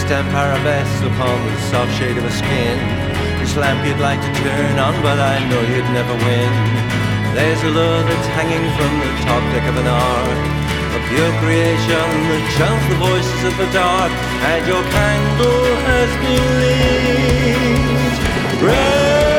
and parabesque upon the soft shade of a skin. This lamp you'd like to turn on, but I know you'd never win. There's a lure that's hanging from the top deck of an ark, a pure creation that chants the voices of the dark, and your candle has been lit red.